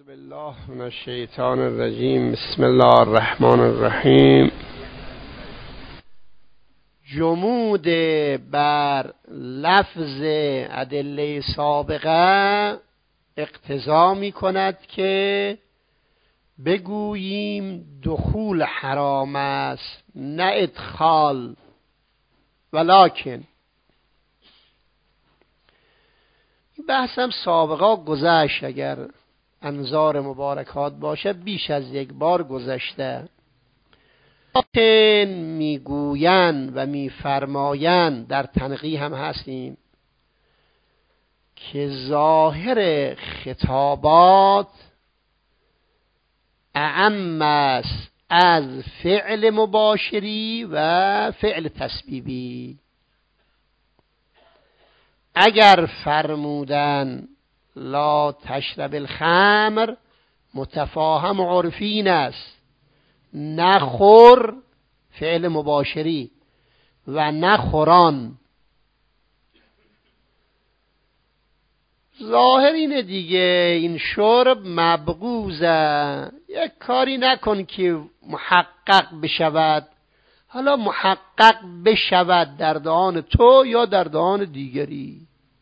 بالله من الشیطان الرجیم. بسم الله الرحمن الرحیم. جمود بر لفظ ادله سابقه اقتضا می کند که بگوییم دخول حرام است، نه ادخال. ولکن این بحثم سابقا گذشت، اگر انظار مبارکات باشه بیش از یک بار گذشته. میگویند و میفرمایند، در تنقیح هم هستیم، که ظاهر خطابات اعم است از فعل مباشری و فعل تسبیبی. اگر فرمودن لا تشرب الخمر، متفاهم عرفین است، نخور فعل مباشری و نخوران. ظاهر اینه دیگه، این شرب مبغوزه، یک کاری نکن که محقق بشود. حالا محقق بشود در دهان تو یا در دهان دیگری،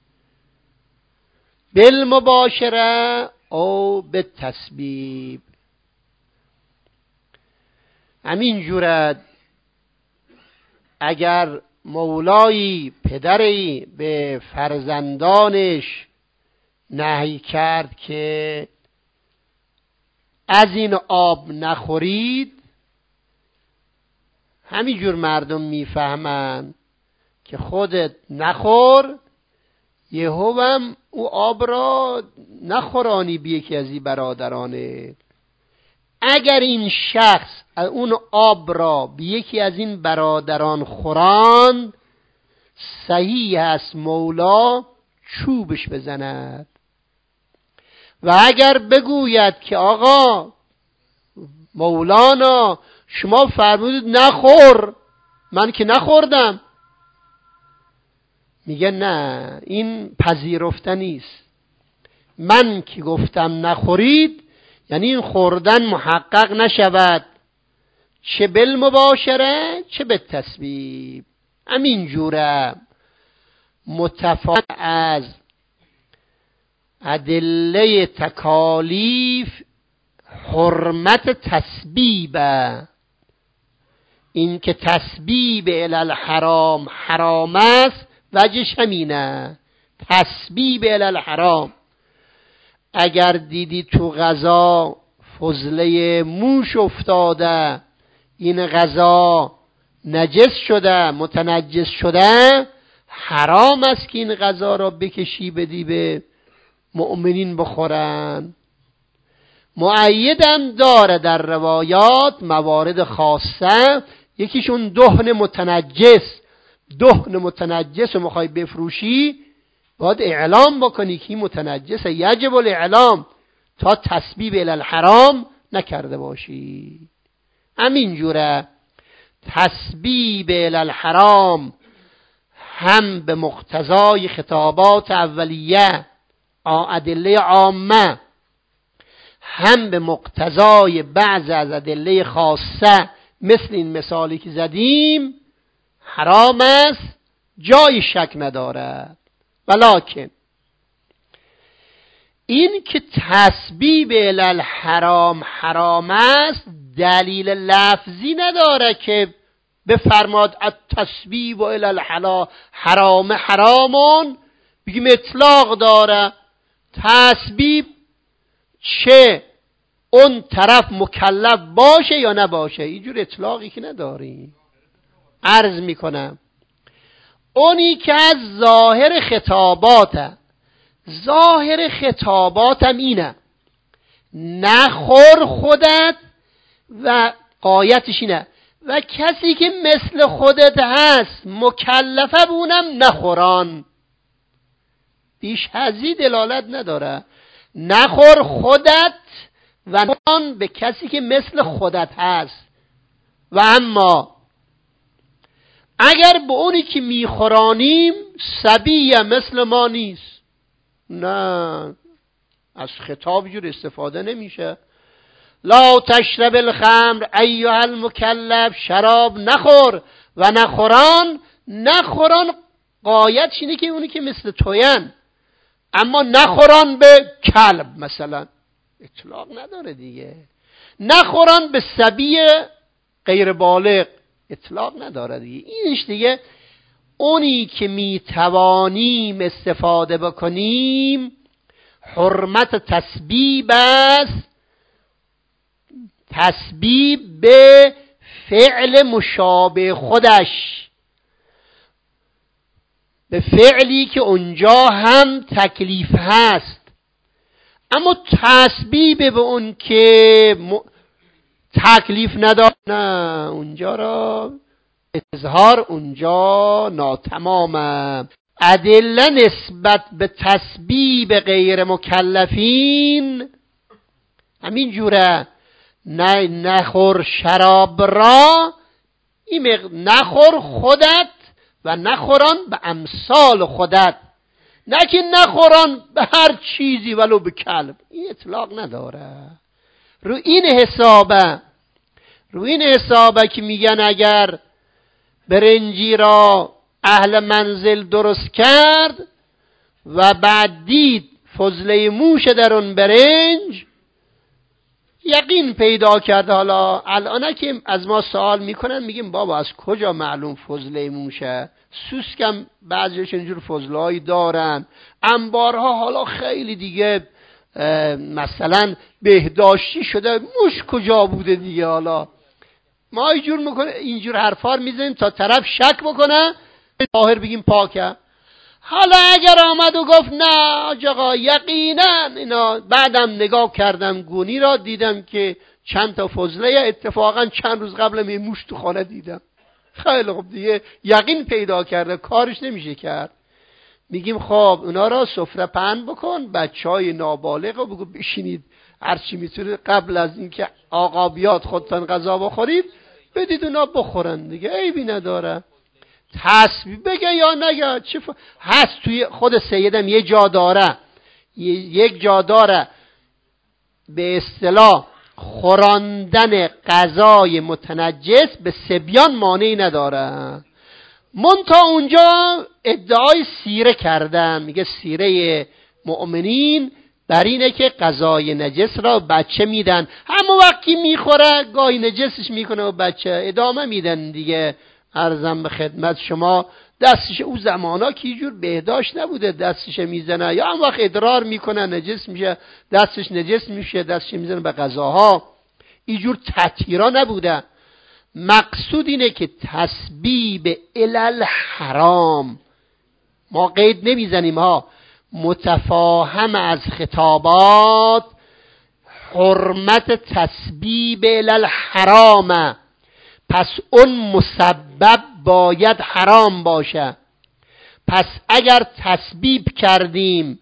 بالمباشره او بالتسبیب. همین جورت اگر مولایی پدری به فرزندانش نهی کرد که از این آب نخورید، همین جور مردم میفهمند که خودت نخور، یهو هم او آب را نخورانی بی یکی از این برادرانه. اگر این شخص اون آب را بی یکی از این برادران خوراند، صحیح است مولا چوبش بزند. و اگر بگوید که آقا مولانا شما فرمودید نخور، من که نخوردم، میگه نه، این پذیرفته نیست. من که گفتم نخورید، یعنی این خوردن محقق نشود، چه بالمباشره چه بالتسبیب. همین جوره متفاوت از ادله تکالیف حرمت تسبیب. این که تسبیب الی الحرام حرام است، وجهش همینه، تسبیب الی الحرام. اگر دیدی تو غذا فضله موش افتاده، این غذا نجس شده، متنجس شده، حرام است که این غذا را بکشی بدی به مؤمنین بخورن. مؤیدم داره در روایات موارد خاصه، یکیشون دهن متنجس. دهن متنجس رو میخوای بفروشی، باید اعلام بکنی که این متنجس، یجب الاعلام، تا تسبیب الی الحرام نکرده باشی. همین جوره تسبیب الی الحرام هم به مقتضای خطابات اولیه ادله عامه، هم به مقتضای بعض از ادله خاصه، مثل این مثالی که زدیم، حرام است، جای شک ندارد. ولکن این که تسبیب الی الحرام حرام است، دلیل لفظی نداره که بفرماد التسبیب الی الحلال حرام حرامون، بگیم اطلاق داره. تسبیب چه اون طرف مکلف باشه یا نباشه، اینجور اطلاقی که نداری. عرض میکنم اونی که از ظاهر خطاباته، ظاهر خطاباتم اینه نخور خودت، و قایتش اینه و کسی که مثل خودت هست مکلفه بونم نخوران. بیش ازی دلالت نداره. نخور خودت و نخوران به کسی که مثل خودت هست. و اما اگر به اونی که میخورانیم سبیه مثل ما نیست، نه، از خطاب جور استفاده نمیشه. لا تشرب الخمر ایها المکلف، شراب نخور و نخوران قایتش اینه که اونی که مثل توین، اما نخوران به کلب مثلا اطلاق نداره دیگه. نخوران به صبی غیر بالغ اطلاق نداره دیگه. اینش دیگه اونی که میتوانیم استفاده بکنیم حرمت تسبیب است، تسبیب به فعل مشابه خودش، به فعلی که اونجا هم تکلیف هست، اما تسبیب به اون که تکلیف نداره نه، اونجا را اظهار اونجا ناتمامه. ادله نسبت به تسبیب غیر مکلفین همین جوره. نه نخور شراب را، این نخور خودت و نخوران به امثال خودت، نه که نخوران به هر چیزی ولو به کلب، این اطلاق نداره. رو این حسابه که میگن اگر برنجی را اهل منزل درست کرد و بعد دید فضله موش در اون برنج، یقین پیدا کرد. حالا الان که از ما سوال میکنن میگیم بابا از کجا معلوم فضله موشه؟ سوسکم بعضیش اینجور فضلهایی دارن، انبارها حالا خیلی دیگه مثلا بهداشتی شده، موش کجا بوده دیگه. حالا ما اینجور حرفار میزنیم تا طرف شک بکنه، ظاهر بگیم پاکه. حالا اگر آمد و گفت نه آقا یقینا اینا، بعدم نگاه کردم گونی را دیدم که چند تا فضله، اتفاقا چند روز قبل موش تو خانه دیدم. خیلی خوب دیگه یقین پیدا کرده، کارش نمیشه کرد. میگیم خب اونا را سفره پهن بکن، بچهای نابالغ رو بگو بشینید هرچی میتونید قبل از اینکه آقا بیاد خودتان غذا بخورید بدید اونا بخورن دیگه، عیبی نداره. تسبیح بگه یا نگه هست توی خود سیدم یک جا داره به اصطلاح خوراندن غذای متنجس به صبیان مانعی نداره. منتها اونجا ادعای سیره کردن، میگه سیره مؤمنین بر اینه که غذای نجس را بچه میدن، همون وقتی میخوره گاهی نجسش میکنه و بچه ادامه میدن دیگه. عرضم به خدمت شما دستش او زمانا که یه جور بهداشت نبوده، دستش میزنه یا هم وقت ادرار میکنه نجس میشه، دستش نجس میشه، دستش میزنه به غذاها، یه جور تطهیرا نبوده. مقصود اینه که تسبیب الال حرام، ما قید نمیزنیم ها، متفاهم از خطابات حرمت تسبیب الال حرام، پس اون مسبب باید حرام باشه. پس اگر تسبیب کردیم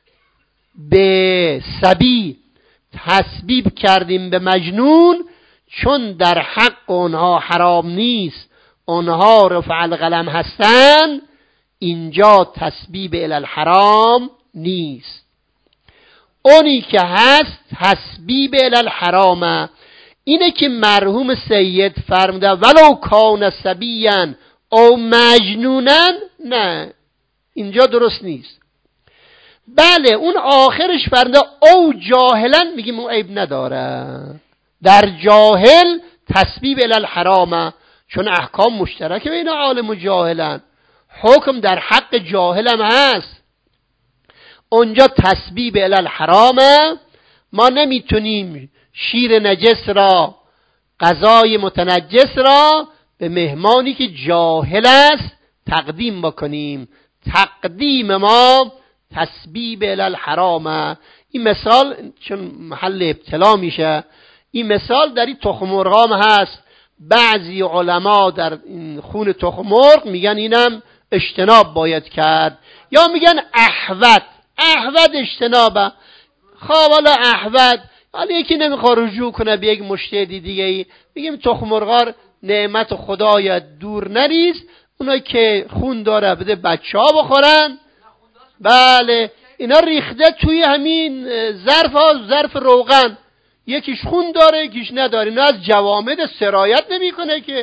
به صبی، تسبیب کردیم به مجنون، چون در حق اونها حرام نیست، اونها رفع القلم هستن، اینجا تسبیب الی الحرام نیست. اونی که هست تسبیب الی الحرامه، اینه که مرحوم سید فرموده ولو کان صبیا او مجنونا، نه اینجا درست نیست. بله اون آخرش فرموده او جاهلا، میگیم اون عیب نداره، در جاهل تسبیب الی الحرامه، چون احکام مشترک بین عالم و جاهلن، حکم در حق جاهلم هست. اونجا تسبیب الی الحرامه، ما نمیتونیم شیر نجس را، غذای متنجس را به مهمانی که جاهل است تقدیم بکنیم. تقدیم ما تسبیب الی الحرامه. این مثال چون محل ابتلا میشه، این مثال در این تخم مرغ هست. بعضی علما در این خون تخم مرغ میگن اینم اجتناب باید کرد، یا میگن احود اجتنابه. خب حالا احود، حالا یکی نمیخواد رجوع کنه به یک مجتهد دیگه ای، میگیم تخم مرغ نعمت خدای دور نریز، اونایی که خون داره بده بچه ها بخورن. بله اینا ریخته توی همین ظرف روغن، یکیش خون داره یکیش نداره. اینا از جوامد سرایت نمیکنه که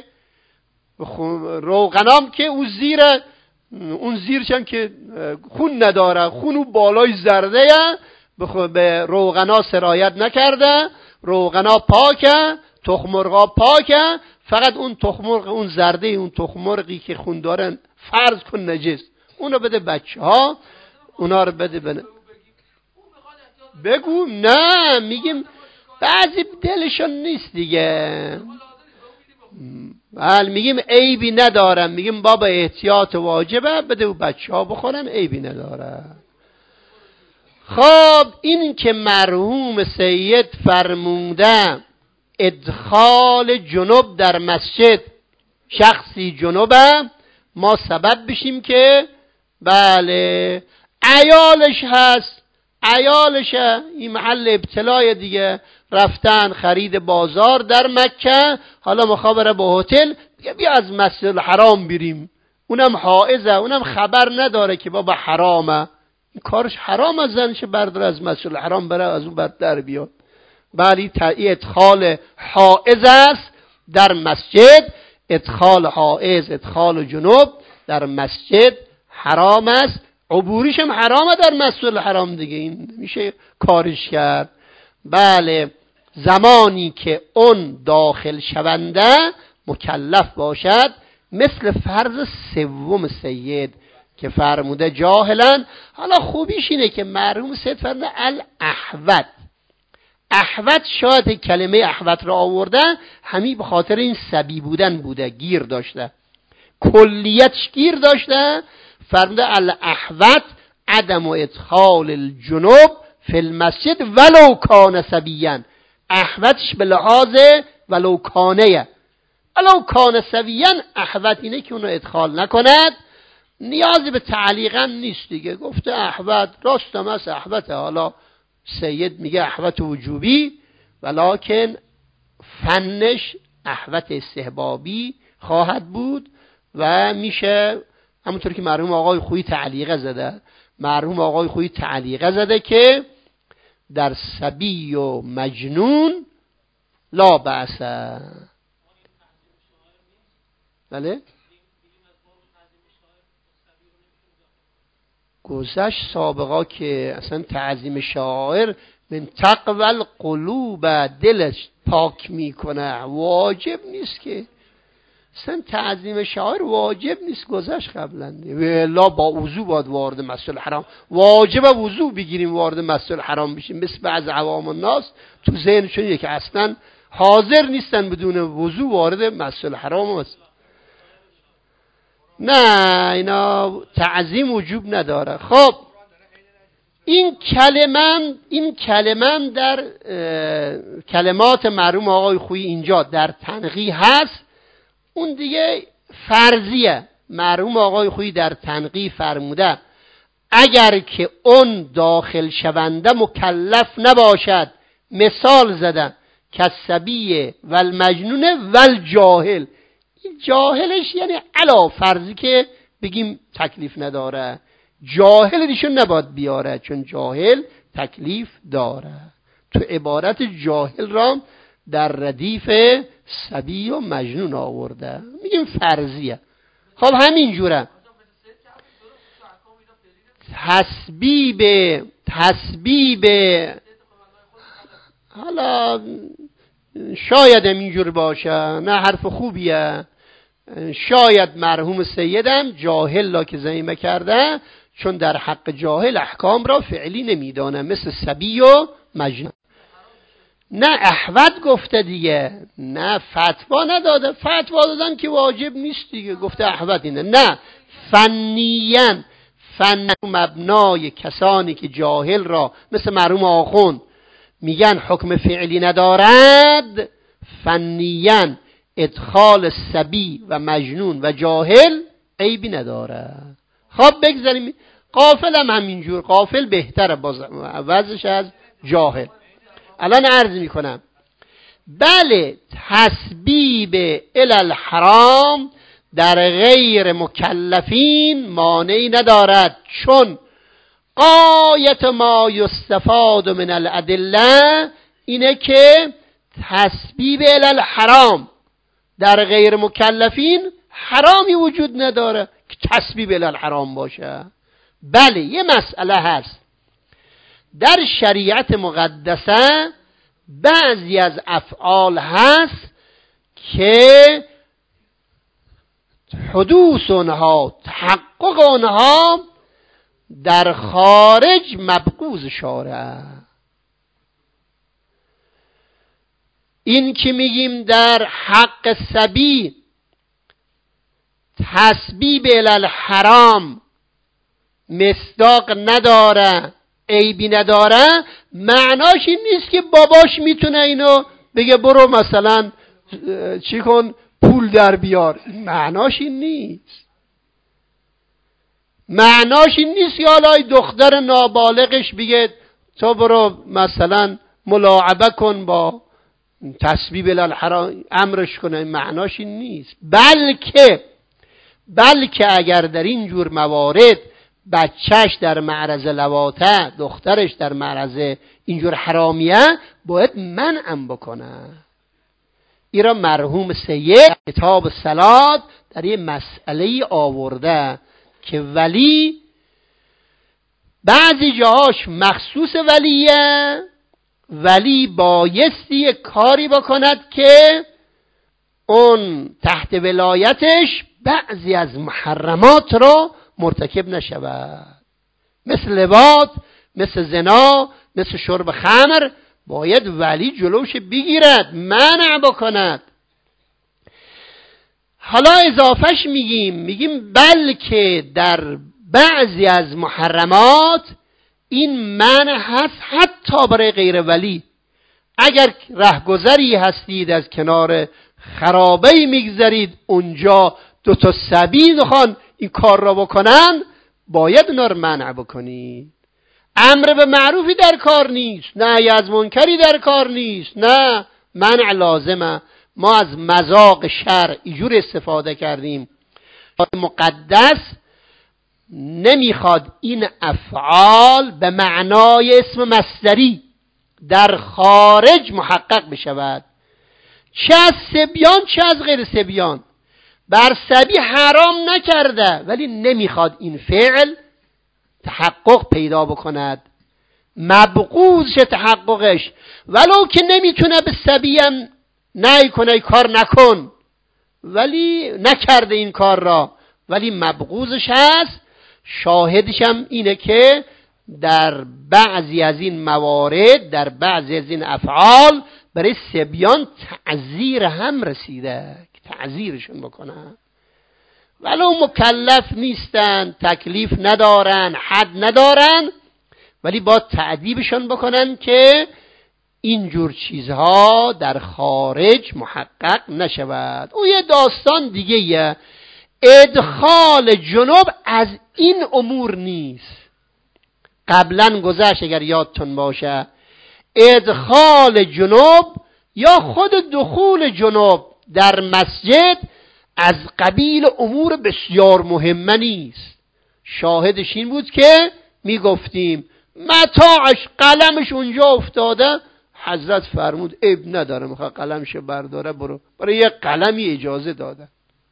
روغنام که اون زیرشم که خون نداره، خون اون بالای زرده به روغنا سرایت نکرده، روغنا پاکه، تخمرغا پاکه، فقط اون تخمرغ اون زرده اون تخمرغی که خون دارن فرض کن نجس، اونو بده بچه ها، اونا رو بده بگو. نه میگیم بعضی دلشون نیست دیگه. بله میگیم عیبی ندارم، میگیم بابا احتیاط واجبه، بده و بچه ها بخورن، عیبی نداره. خب این که مرحوم سید فرموده ادخال جنوب در مسجد، شخصی جنوبه، ما سبب بشیم که بله عیالش هست، عیالشه، این محل ابتلای دیگه، رفتن خرید بازار در مکه، حالا مخابره با هتل، بیا از مسجد الحرام بریم، اونم حائزه، اونم خبر نداره که بابا حرامه، این کارش حرام، از زنش بردار از مسجد الحرام بره از اون بعد در بیاد. بلی ادخال حائز است در مسجد، ادخال حائز، ادخال جنوب در مسجد حرام است، عبوریش هم حرامه در مسجد الحرام دیگه، این میشه کارش کرد. بله زمانی که اون داخل شونده مکلف باشد، مثل فرض سوم سید که فرموده جاهلا. حالا خوبیش اینه که مرحوم سید فرموده الاحوت، احوت شاید کلمه احوت را آورده همین به خاطر این سبی بودن بوده، گیر داشته، کلیتش گیر داشته. فرموده الاحوت عدم و ادخال الجنوب فی المسجد ولو کان سبیاً، احوتش به لحاظ ولو کانه، ولو کان سبیاً، احوت اینه که اونو ادخال نکند، نیازی به تعلیقا نیست دیگه، گفته احوت، راستم از احوت. حالا سید میگه احوت وجوبی، ولکن فنش احوت استحبابی خواهد بود و میشه همونطور که مرحوم آقای خویی تعلیقه زده، مرحوم آقای خویی تعلیقه زده که در صبی و مجنون لا بأس. بله گذشت سابقا که اصلا تعظیم شاعر من تقوی القلوب، دلش پاک میکنه، واجب نیست که اصلا تعظیم شاعر واجب نیست، گذشت قبلا. لا با وضو باید وارد مسجد الحرام، واجب وضو بگیریم وارد مسجد الحرام بشیم، مثل بعض عوام الناس تو ذهنشون که اصلا حاضر نیستن بدون وضو وارد مسجد الحرام هست. نه اینا تعظیم وجوب نداره. خب این کلمه در کلمات مرحوم آقای خویی اینجا در تنقیح هست، اون دیگه فرضیه. مرحوم آقای خویی در تنقیح فرموده اگر که اون داخل شونده مکلف نباشد، مثال زدن کالصبی و المجنون و الجاهل، جاهلش یعنی علا فرضی که بگیم تکلیف نداره، جاهل دیشون نباید بیاره چون جاهل تکلیف داره. تو عبارت جاهل را در ردیف صبی و مجنون آورده، میگیم فرضیه. خب همین جوره تسبیب حالا شاید هم اینجور باشه، نه حرف خوبیه، شاید مرحوم سیدم جاهل لا که زمینه کرده، چون در حق جاهل احکام را فعلی نمیدانه، مثل صبی و مجنون. نه احوت گفته دیگه، نه فتوا نداده، فتوا دادن که واجب نیست دیگه، گفته احوت اینه. نه فنیاً، فن مبنای کسانی که جاهل را مثل مرحوم آخوند میگن حکم فعلی ندارد، فنیاً ادخال صبی و مجنون و جاهل عیبی نداره. خب بگذاریم غافل هم همینجور، غافل بهتره باز وضعش از جاهل. الان عرض میکنم بله تسبیب الالحرام در غیر مکلفین مانعی ندارد، چون غایت ما یستفاد من الادله اینه که تسبیب الی الحرام در غیر مکلفین حرامی وجود نداره که تسبیب الی الحرام باشه. بله یه مسئله هست، در شریعت مقدسه بعضی از افعال هست که حدوث اونها، تحقق اونها در خارج مبغوض شارع. این که میگیم در حق صبی تسبیب الی الحرام مصداق نداره، عیبی نداره، معناش این نیست که باباش میتونه اینو بگه برو مثلا چی کن پول در بیار. معناش این نیست. معناش این نیست که حالا دختر نابالغش بگه تو برو مثلا ملاعبه کن با تسبیب الی الحرام، امرش کنه. معناش این نیست. بلکه اگر در این جور موارد بچهش در معرض لواطه، دخترش در معرض اینجور حرامیه، باید منعم بکنه. ایرا مرحوم سید کتاب صلات در یه مسئله آورده که ولی بعضی جاهاش مخصوص ولیه، ولی بایستی کاری بکند که اون تحت ولایتش بعضی از محرمات رو مرتکب نشود، مثل لواط، مثل زنا، مثل شرب خمر. باید ولی جلوش بگیرد، منع بکند. حالا اضافهش میگیم بلکه در بعضی از محرمات این منع هست حتی برای غیر ولی. اگر رهگذری هستید از کنار خرابه‌ای میگذرید، اونجا دو تا صبی میخوان این کار را بکنن، باید اونا رو منع بکنید. امر به معروفی در کار نیست، نهی از منکری در کار نیست، نه، منع لازمه. ما از مذاق شرع اینجور استفاده کردیم. مقدس نمیخواد این افعال به معنای اسم مصدری در خارج محقق بشود، چه از صبیان چه از غیر صبیان. بر صبی حرام نکرده ولی نمیخواد این فعل تحقق پیدا بکند، مبغوض شه تحققش، ولو که نمیتونه به صبی هم نهی کنه کار نکن، ولی نکرده این کار را، ولی مبغوضش هست. شاهدش هم اینه که در بعضی از این موارد، در بعضی از این افعال برای صبیان تعزیر هم رسیده که تعزیرشون بکنن، ولو مکلف نیستن، تکلیف ندارن، حد ندارن، ولی با تعدیبشون بکنن که اینجور چیزها در خارج محقق نشود. او یه داستان دیگه یه ادخال جنوب از این امور نیست. قبلا گذشت اگر یادتون باشه، ادخال جنوب یا خود دخول جنوب در مسجد از قبیل امور بسیار مهمه نیست. شاهدش این بود که میگفتیم متاعش، قلمش اونجا افتاده، حضرت فرمود عیب نداره، میخواد قلمش برداره، برای یک قلمی اجازه داده.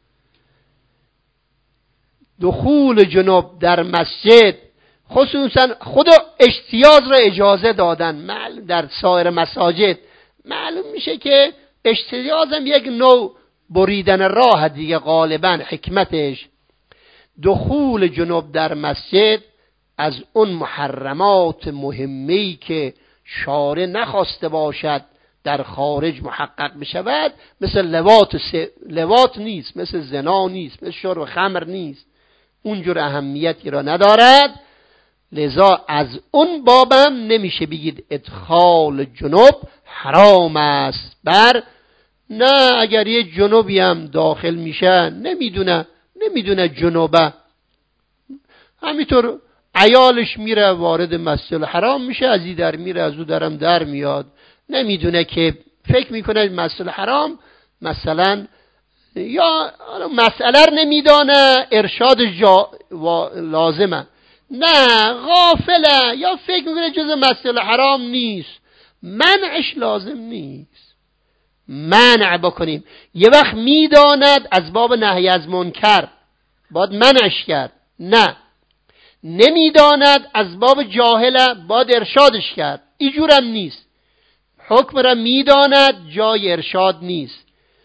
دخول جنوب در مسجد خصوصا خود اجتیاز را اجازه دادن. در سایر مساجد معلوم میشه که اجتیاز هم یک نوع بریدن راه دیگه، غالبا حکمتش. دخول جنوب در مسجد از اون محرمات مهمی که شارع نخواسته باشد در خارج محقق بشود، مثل لواط نیست، مثل زنا نیست، مثل شرب خمر نیست، اونجور اهمیتی را ندارد. لذا از اون بابم نمیشه بگید ادخال جنوب حرام است. نه، اگر یه جنوبی هم داخل میشه نمیدونه جنوبه، همینطور عیالش میره وارد مسجد الحرام میشه، از این در میره از اون درم در میاد، نمیدونه که فکر میکنه مسجد الحرام مثلا، یا مسئله نمیدانه، ارشاد لازمه، نه غافله یا فکر میکنه جز مسجد حرام نیست، منعش لازم نیست. منع بکنیم. یه وقت میداند از باب نهی از منکر باید منعش کرد، نه نمیداند از باب جاهله باید ارشادش کرد، اینجورم نیست. حکم را میداند جای ارشاد نیست.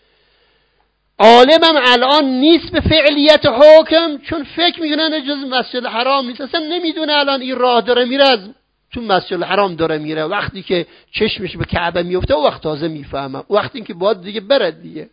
عالمم الان نیست به فعلیت حکم، چون فکر میکنن جز مسجد حرام نیست، اصلا نمیدونه الان این راه داره میره از تو مسجد حرام داره میره. وقتی که چشمش به کعبه میفته او وقت تازه میفهمم، وقتی که باید دیگه برد دیگه.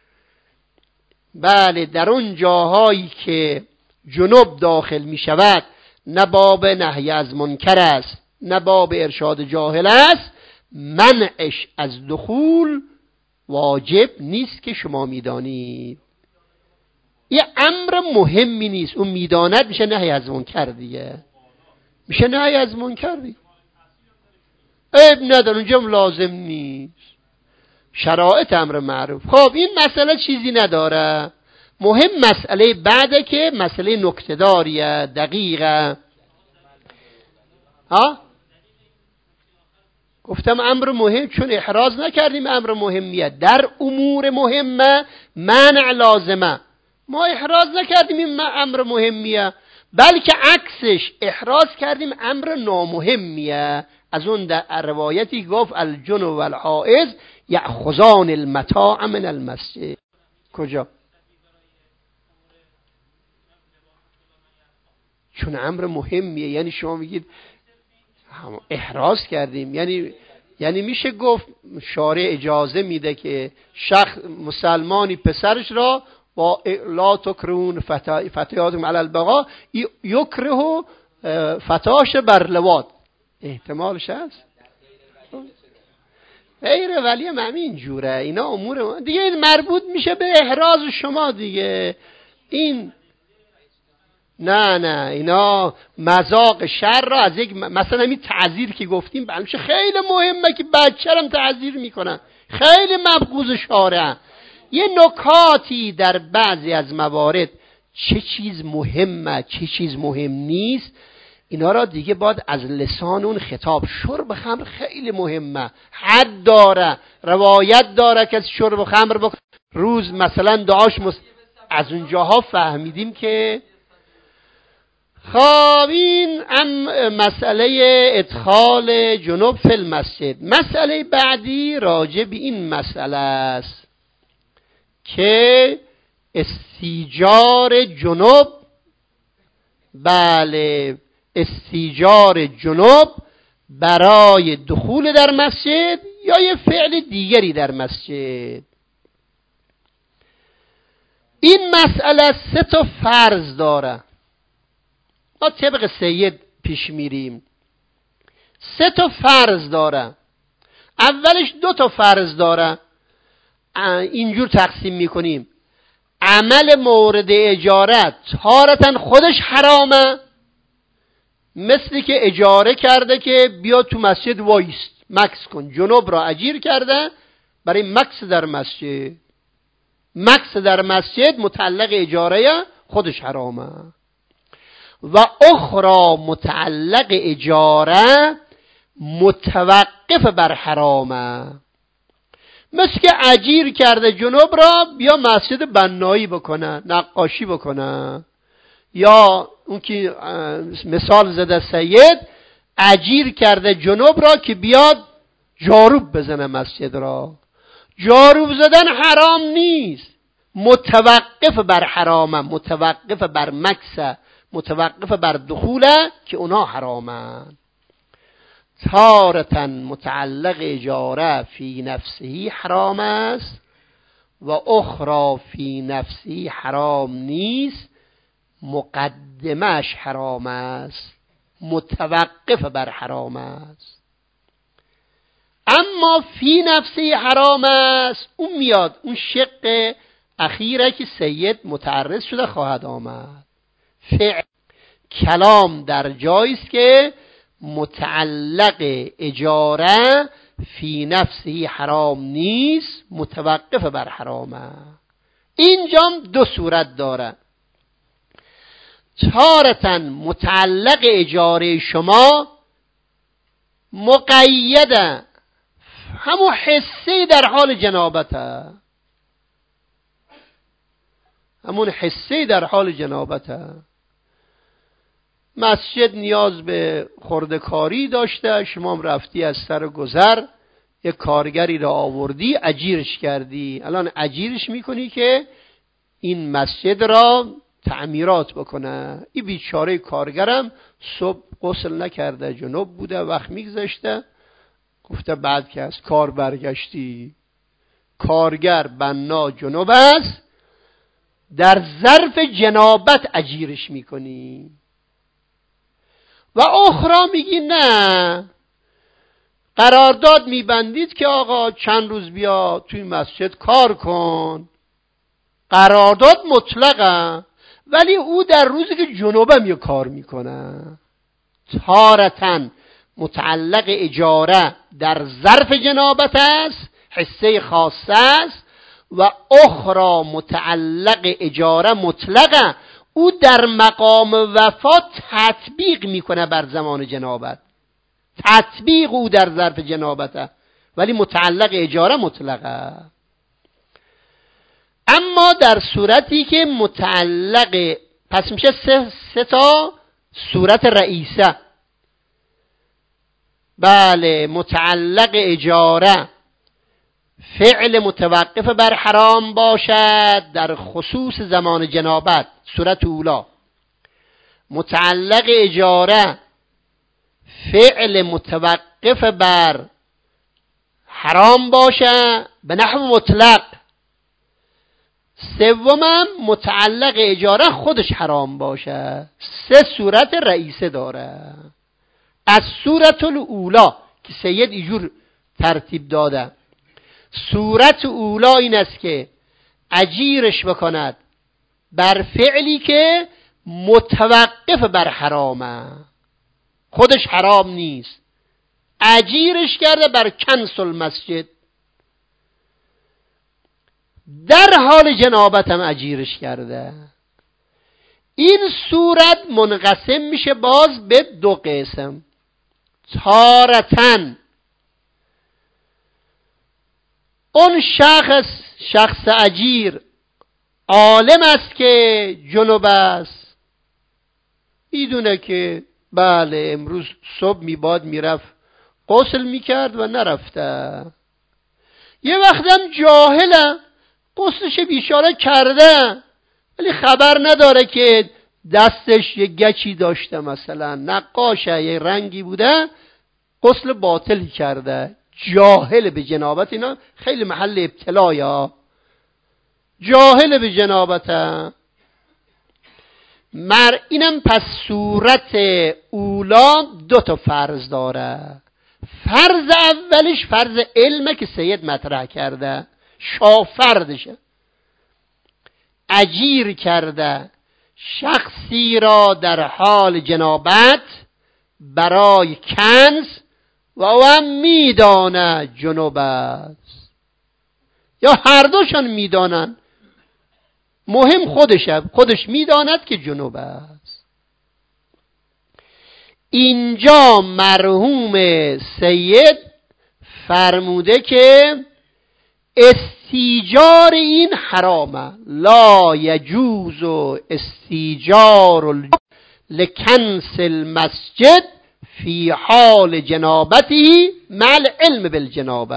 بله در اون جاهایی که جنوب داخل میشود نه باب نهی از منکر است نه باب ارشاد جاهل است، منعش از دخول واجب نیست که شما میدانید. یه امر مهمی نیست، اون میداند میشه نهی از منکر دیگه، میشه نهی از منکر دیگه. عیب نداره، اونجا لازم نیست. شرایط امر معروف. خب این مسئله چیزی نداره. مهم مسئله بعده که مسئله نکته‌داریه دقیقه. ها گفتم امر مهم، چون احراز نکردیم امر مهمیه. در امور مهمه منع لازمه، ما احراز نکردیم این امر مهمیه، بلکه عکسش احراز کردیم امر نامهمیه. از اون در روایتی گفت الجنب والحائض یأخذان المتاع من المسجد. کجا؟ چون امر مهمیه. یعنی شما میگید احراز کردیم، یعنی میشه گفت شارع اجازه میده که شخص مسلمانی پسرش را با لا تکرون فتیاتم علی البغا یکره فتاش بر لواط، احتمالش هست غیره، ولی هم همین جوره. اینا امور دیگه مربوط میشه به احراز شما دیگه. این نه اینا مذاق شر را از یک مثلا همین تعذیر که گفتیم بلکه خیلی مهمه که بچه هم تعذیر میکنن، خیلی مبغوض شارع. یه نکاتی در بعضی از موارد چه چیز مهمه چه چیز مهم نیست، اینا را دیگه باید از لسان اون خطاب. شرب خمر خیلی مهمه، حد داره، روایت داره که از شرب خمر روز مثلا دعاش از اونجاها فهمیدیم که خب این مسئله ادخال جنوب فی المسجد. مسئله بعدی راجع به این مسئله است که استیجار جنوب، بله استیجار جنوب برای دخول در مسجد یا یه فعل دیگری در مسجد. این مسئله 3 تا فرض داره. ما طبق سید پیش میریم. 3 تا فرض داره. اولش 2 تا فرض داره. اینجور تقسیم میکنیم: عمل مورد اجاره تارتن خودش حرامه، مثلی که اجاره کرده که بیا تو مسجد وایست مکس کن، جنوب را اجیر کرده برای مکس در مسجد. مکس در مسجد متعلق اجاره خودش حرامه. و اخرى متعلق اجاره متوقف بر حرامه، مثل که اجیر کرده جنوب را بیا مسجد بنایی بکنه، نقاشی بکنه، یا اون که مثال زده سید اجیر کرده جنوب را که بیاد جاروب بزنه مسجد را. جاروب زدن حرام نیست، متوقف بر حرامه، متوقف بر مکسه، متوقف بر دخوله که اونا حرامن. تارتن متعلق اجاره فی نفسه حرام است و اخرى فی نفسه حرام نیست، مقدمش حرام است، متوقف بر حرام است. اما فی نفسه حرام است اون میاد، اون شق اخیره که سید متعرض شده خواهد آمد. فعل کلام در جایی است که متعلق اجاره فی نفسه حرام نیست، متوقف بر حرامه. اینجام 2 صورت داره. تارة متعلق اجاره شما مقیده، همون حسی در حال جنابته، همون حسی در حال جنابته. مسجد نیاز به خردکاری داشته، شما هم رفتی از سر گذر یک کارگری را آوردی اجیرش کردی، الان اجیرش میکنی که این مسجد را تعمیرات بکنه. این بیچاره کارگرم صبح غسل نکرده، جنوب بوده، وقت میگذشته، گفته بعد که از کار برگشتی، کارگر بنا جنوب است، در ظرف جنابت اجیرش میکنی. و اخرى میگی نه، قرارداد میبندید که آقا چند روز بیا توی مسجد کار کن، قرارداد مطلقه، ولی او در روزی که جنوبم یه کار میکنه. تارتن متعلق اجاره در ظرف جنابت است، حصه خاصه است، و اخرى متعلق اجاره مطلقه، او در مقام وفات تطبیق میکنه بر زمان جنابت، تطبیق او در ظرف جنابته، ولی متعلق اجاره مطلقه. اما در صورتی که متعلق، پس میشه سه تا صورت رئیسه. بله، متعلق اجاره فعل متوقف بر حرام باشد در خصوص زمان جنابت، صورت اولا. متعلق اجاره فعل متوقف بر حرام باشه به نحو مطلق. سومم متعلق اجاره خودش حرام باشه. سه صورت رئیسه داره. از صورت الاولا که سید ایجور ترتیب داده، صورت اولا این است که اجیرش بکند بر فعلی که متوقف بر حرامه، خودش حرام نیست، اجیرش کرده بر کنسل مسجد، در حال جنابت هم اجیرش کرده. این صورت منقسم میشه باز به دو قسم. تارتن اون شخص اجیر عالم است که جنوب است، میدونه که بله امروز صبح میباد میرفت غسل میکرد و نرفته، یه وقتم جاهله غسلش بیچاره کرده ولی خبر نداره که دستش یه گچی داشته، مثلا نقاشه یه رنگی بوده، غسل باطل کرده، جاهل به جنابت. اینا خیلی محل ابتلایا، جاهل به جنابته. اینم پس صورت اولا دو تا فرض داره. فرض اولش فرض علمه که سید مطرح کرده، شافردشه، اجیر کرده شخصی را در حال جنابت برای کنز و او هم میدانه جنوب است، یا هر دوشان میدانن، مهم خودش میداند که جنوب است. اینجا مرحوم سید فرموده که استیجار این حرامه، لا یجوز استیجار لکنس المسجد فی حال جنابتی مع العلم بالجنابه.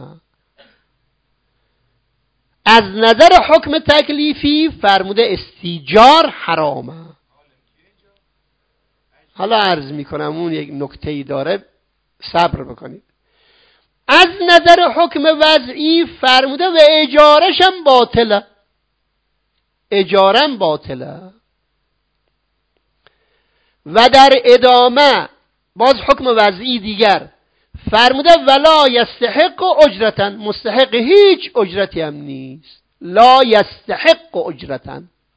از نظر حکم تکلیفی فرموده استیجار حرامه. حالا عرض میکنم اون یک نکته‌ای داره، صبر بکنید. از نظر حکم وضعی فرموده و اجاره‌شم باطله، اجارم باطله. و در ادامه باز حکم وضعی دیگر فرموده ولا یستحق اجرتا، مستحق هیچ اجرتی هم نیست. لا یستحق اجرتا،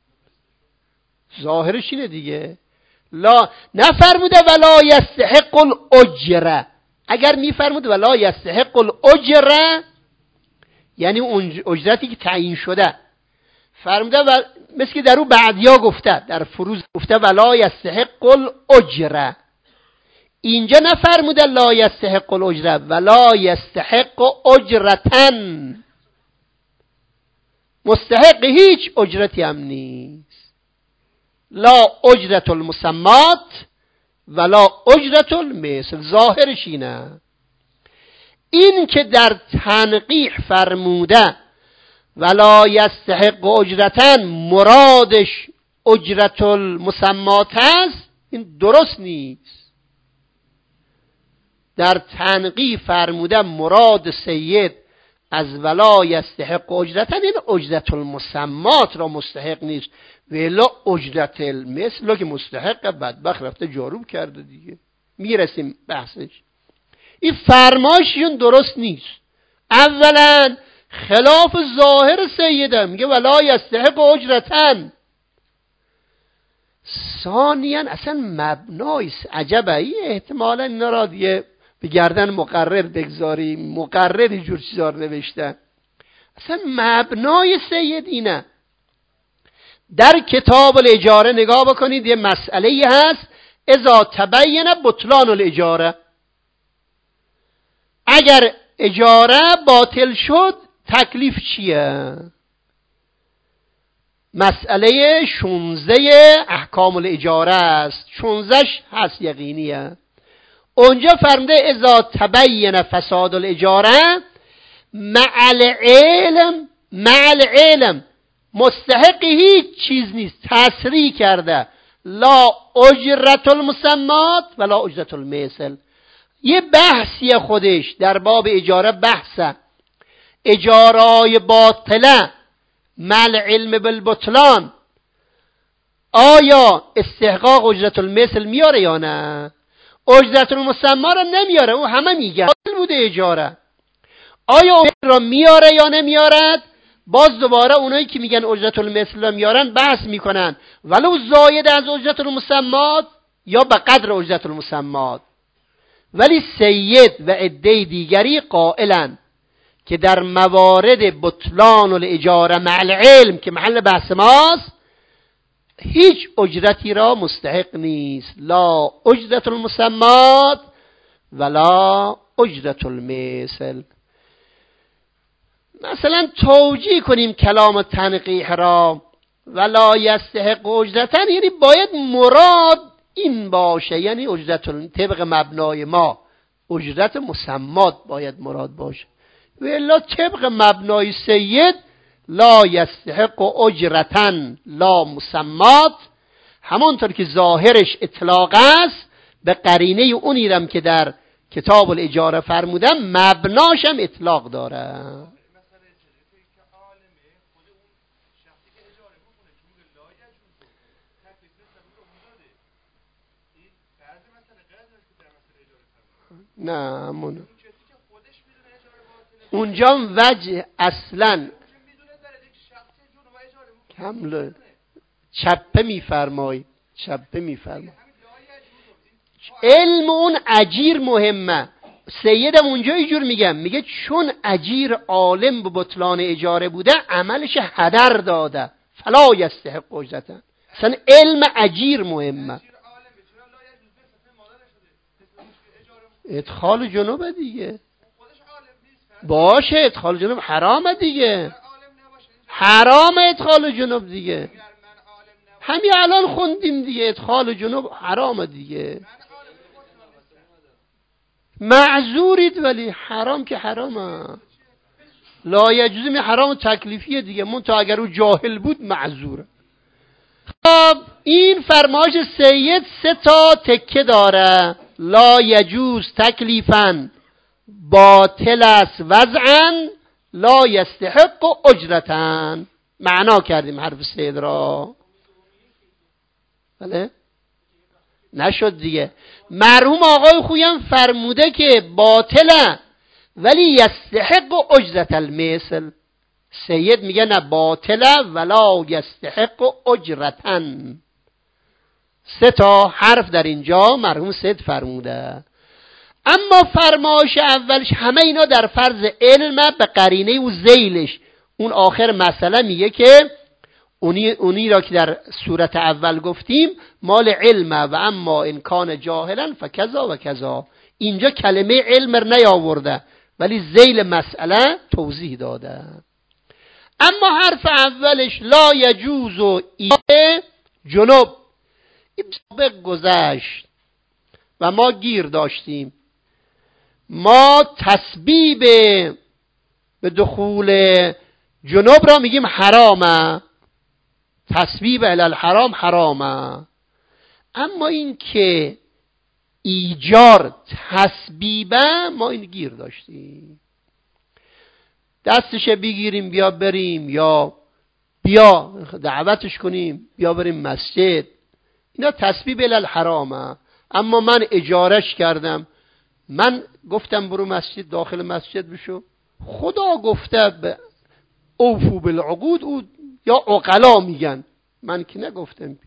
ظاهرش اینه دیگه، لا نفرموده ولا یستحق الاجره. اگر میفرمود ولا یستحق الاجره یعنی اون اجرتی که تعیین شده، فرموده مثل که در او بعدیا گفته، در فروز گفته ولا یستحق الاجره. اینجا نفرموده لا یستحق الاجره، ولا یستحق اجرتن، مستحق هیچ اجرتی هم نیست. لا اجرت المسمات ولا اجرت المثل. ظاهرش اینه. این که در تنقیح فرموده ولا یستحق اجرتن مرادش اجرت المسمات است، این درست نیست. در تنقیح فرموده مراد سید از ولا یستحق اجرتن این اجرت المسمات را مستحق نیست، ولا اجرت المثل که مستحق، بدبخت رفته جاروب کرده دیگه. میرسیم بحثش. این فرمایششون درست نیست. اولا خلاف ظاهر سیده، میگه ولا یستحق اجرتن. ثانیا اصلا مبنای عجبه. این احتمالا اینا را دیگه به گردن مقرر بگذاریم، مقرر اینجور چیزا رو نوشتن. اصلا مبنای سید اینه. در کتاب الاجاره نگاه بکنید، یه مسئله هست اذا تبین بطلان الاجاره. اگر اجاره باطل شد تکلیف چیه؟ مسئله 16 احکام الاجاره است. 16 هست یقینیه. اونجا فرموده اذا تبین فساد الاجاره مع العلم مستحق هیچ چیز نیست. تصریح کرده لا اجرت المسمات ولا اجرت المثل. یه بحثی خودش در باب اجاره بحثه. اجارای باطله مع العلم بالبطلان آیا استحقاق اجرت المثل میاره یا نه؟ اجرت المسما را نمیاره. او همه میگه باطل بوده اجاره. آیا اون را میاره یا نمیارد؟ باز دوباره اونایی که میگن اجرت المثل را میارن بحث میکنن ولو زاید از اجرت المسمات یا به قدر اجرت المسمات. ولی سید و عده دیگری قائلن که در موارد بطلان الاجاره مع العلم که محل بحث ماست هیچ اجرتی را مستحق نیست. لا اجرت المسمات ولا اجرت المثل. مثلا توجیه کنیم کلام تنقیح را ولا یستحق اجرتن، یعنی باید مراد این باشه، یعنی اجرت طبق مبنای ما اجرت مسمات باید مراد باشه، و الا طبق مبنای سید لا یستحق اجرتن لا مسمات، همانطور که ظاهرش اطلاق است به قرینه اونیرم که در کتاب الاجاره فرمودم مبناشم اطلاق داره. نه اونجا وجه اصلا کامل چپه میفرمای علم اون اجیر مهمه. سیدم اونجا اینجور میگه چون اجیر عالم به بطلان اجاره بوده عملش هدر داده فلا یستحق اجرتن. اصلا علم اجیر مهمه. ادخال جنوب دیگه باشه، ادخال جنوب حرامه دیگه، حرام ادخال جنوب دیگه، همین الان خوندیم دیگه، ادخال جنوب حرامه دیگه. معذورید ولی حرام که حرامه، لا یجوز می حرام تکلیفیه دیگه، منتها اگر او جاهل بود معذوره. خب این فرمایش سید 3 تکه داره. لا یجوز تکلیفاً، باطل است وضعاً، لا یستحق اجرتاً. معنا کردیم حرف سید را، بله نشد دیگه. مرحوم آقای خویم فرموده که باطله ولی یستحق اجرت المثل. سید میگه نه باطله ولا یستحق اجرتن. 3 حرف در اینجا مرحوم سید فرموده. اما فرمایش اولش همه اینا در فرض علم به قرینه و ذیلش. اون آخر مسئله میگه که اونی را که در صورت اول گفتیم مال علمه و اما ان کان جاهلا فکذا و کذا. اینجا کلمه علم را نیاورده ولی ذیل مسئله توضیح داده. اما حرف اولش لا یجوز ایجار جنب، این سابق گذشت و ما گیر داشتیم. ما تسبیب به دخول جنب را میگیم حرامه، تسبیب الی الحرام حرامه. اما این که ایجار تسبیبه ما این گیر داشتیم. دستش بگیریم بیا بریم، یا بیا دعوتش کنیم بیا بریم مسجد، اینا تسبیب الی الحرامه. اما من اجارش کردم، من گفتم برو مسجد، داخل مسجد بشو، خدا گفته به اوفو بالعقود، او یا عقلا میگن، من که نگفتم.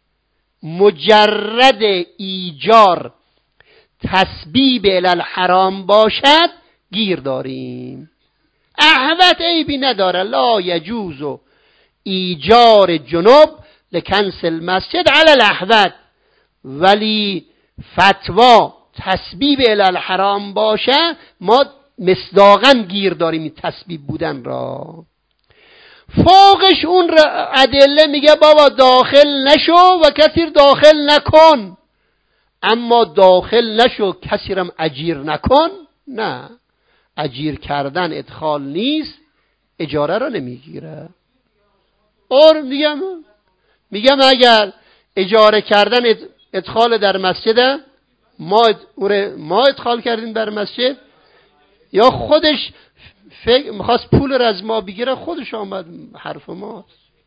مجرد ایجار تسبیب الی الحرام باشد گیر داریم. احوت عیبی نداره، لا یجوز ایجار جنب لکنسل مسجد علی الاحوت. ولی فتوا تسبیب الی الحرام باشه ما مصداقاً گیر داریم این تسبیب بودن را. فوقش اون ادله میگه بابا داخل نشو و کسی داخل نکن، اما داخل نشو کسی رم اجیر نکن. نه، اجیر کردن ادخال نیست، اجاره را نمیگیره. اور میگم اگر اجاره کردن ادخال در مسجد، ما ادخال کردیم در مسجد، یا خودش میخواست پول را از ما بگیره، خودش آمد حرف ماست.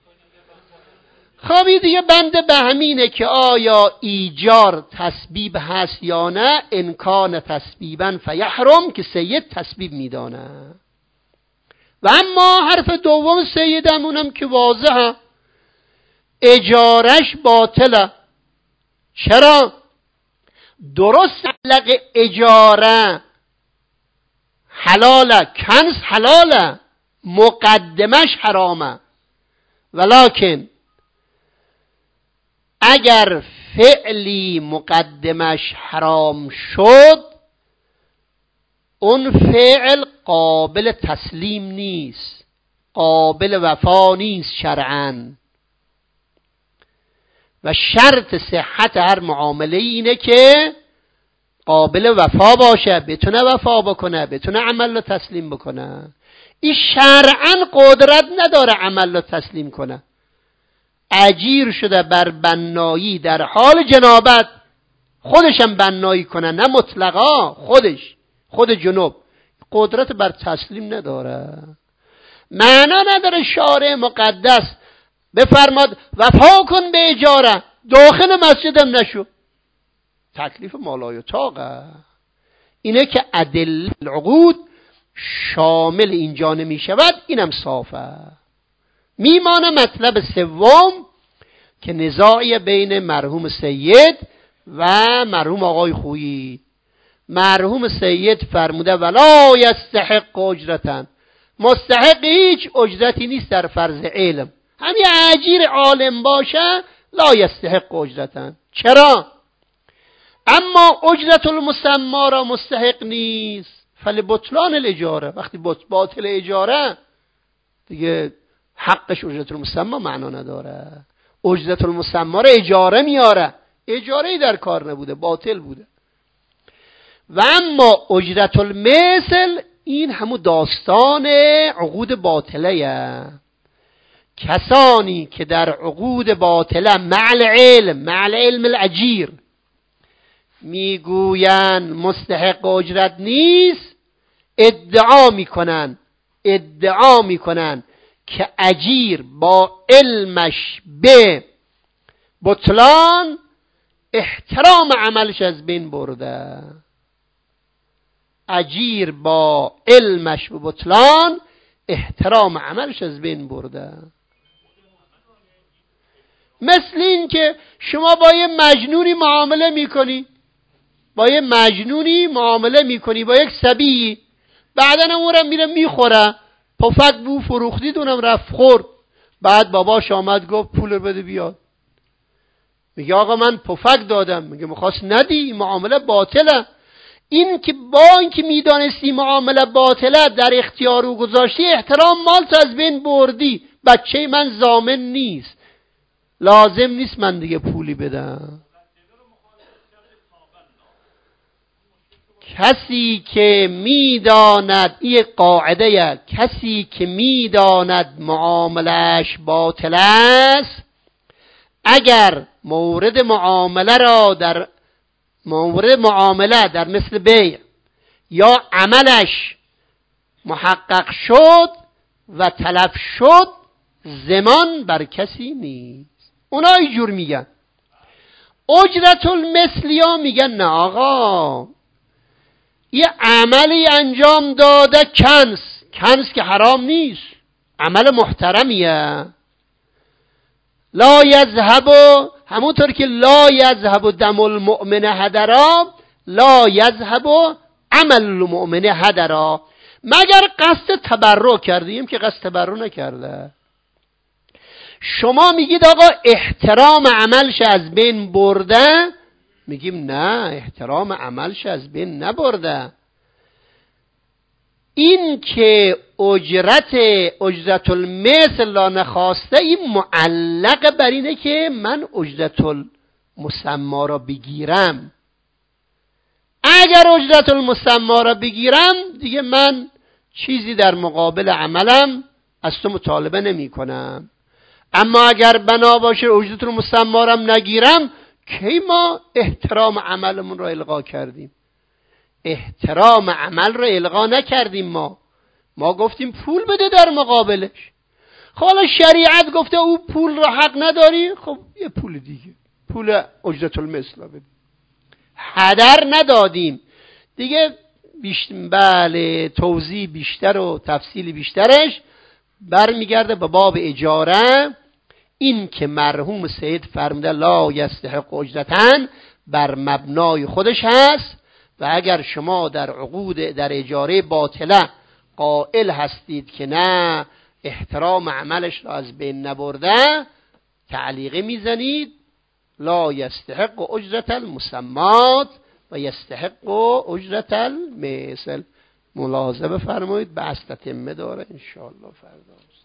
خب دیگه بنده به همینه که آیا ایجار تسبیب هست یا نه. انکان تسبیبا فیحرم که سید تسبیب میدانه. و اما حرف دوم سیدمونم که واضحه، اجارش باطله. چرا؟ درست مطلق اجاره حلاله، کنز حلاله، مقدمش حرامه، ولکن اگر فعلی مقدمش حرام شد اون فعل قابل تسلیم نیست، قابل وفا نیست شرعاً. و شرط صحت هر معامله اینه که قابل وفا باشه، بتونه وفا بکنه، بتونه عمل رو تسلیم بکنه. این شرعاً قدرت نداره عمل رو تسلیم کنه. اجیر شده بر بنایی در حال جنابت، خودشم بنایی کنه، نه مطلقا، خود جنوب قدرت بر تسلیم نداره. معنا نداره شارع مقدس بفرماد وفا کن به اجاره، داخل مسجدم نشو، تکلیف مالای طاقه. اینه که ادله العقود شامل اینجا نمی شود، اینم صافه. میمانه مطلب سوم که نزاعی بین مرحوم سید و مرحوم آقای خویی. مرحوم سید فرموده ولا یستحق اجرتن، مستحق هیچ اجرتی نیست در فرض علم. همین اجیر عالم باشه لا یستحق اجرتن. چرا؟ اما اجرت المسما را مستحق نیست. فلبطلان الاجاره، وقتی باطل اجاره دیگه حقش اجرت المسما معنا نداره. اجرت المسما را اجاره میاره، اجاره‌ای در کار نبوده، باطل بوده. و اما اجرت المثل این همون داستان عقود باطله. کسانی که در عقود باطله مع علم الاجیر میگوین مستحق اجرت نیست، ادعا میکنن که اجیر با علمش به بطلان احترام عملش از بین برده. اجیر با علمش به بطلان احترام عملش از بین برده. مثل این که شما با یه مجنونی معامله میکنی، با یک صبی، بعدن اونم میره میخوره، پفک بو فروختید اونم رفت خورد، بعد باباش آمد گفت پول رو بده بیاد. میگه آقا من پفک دادم. میگه میخواست ندی، این معامله باطله. این که با اینکه میدانستی معامله باطله در اختیار او گذاشتی، احترام مالت از بین بردی. بچه من ضامن نیست، لازم نیست من دیگه پولی بدم. کسی که میداند، این قاعده، کسی که میداند معاملش باطل است، اگر مورد معامله در مثل بیع یا عملش محقق شد و تلف شد، ضمان بر کسی نیست. اونا اینجور میگن. اجرت المثلیا میگن نه آقا، یه عملی انجام داده، کنس که حرام نیست، عمل محترمیه. لا یذهب، همونطور که لا یذهب دم المؤمن هدرا، لا یذهب عمل المؤمن هدرا، مگر قصد تبرع کردیم که قصد تبرع نکرده. شما میگید آقا احترام عملش از بین برده، میگیم نه، احترام عملش از بین نبرده. این که اجرت المثل لا نخواسته، این معلق بر اینه که من اجرت المسما را بگیرم. اگر اجرت المسما را بگیرم، دیگه من چیزی در مقابل عملم از تو مطالبه نمی کنم. اما اگر بنا باشه اجرت المسما را نگیرم، کی ما احترام عملمون را الغا کردیم؟ احترام عمل را الغا نکردیم. ما گفتیم پول بده در مقابلش. خب حالا شریعت گفته او پول را حق نداری، خب یه پول دیگه، پول اجرت المثل بده. هدر ندادیم دیگه. بله، توضیح بیشتر و تفصیل بیشترش برمیگرده به باب اجاره. این که مرحوم سید فرموده لا یستحق اجرتن بر مبنای خودش هست، و اگر شما در عقود در اجاره باطله قائل هستید که نه احترام عملش را از بین نبرده، تعلیقه میزنید لا یستحق اجرت المسمات و یستحق اجرت المثل. ملاحظه بفرمایید، بحث تتمه داره انشاءالله فردا.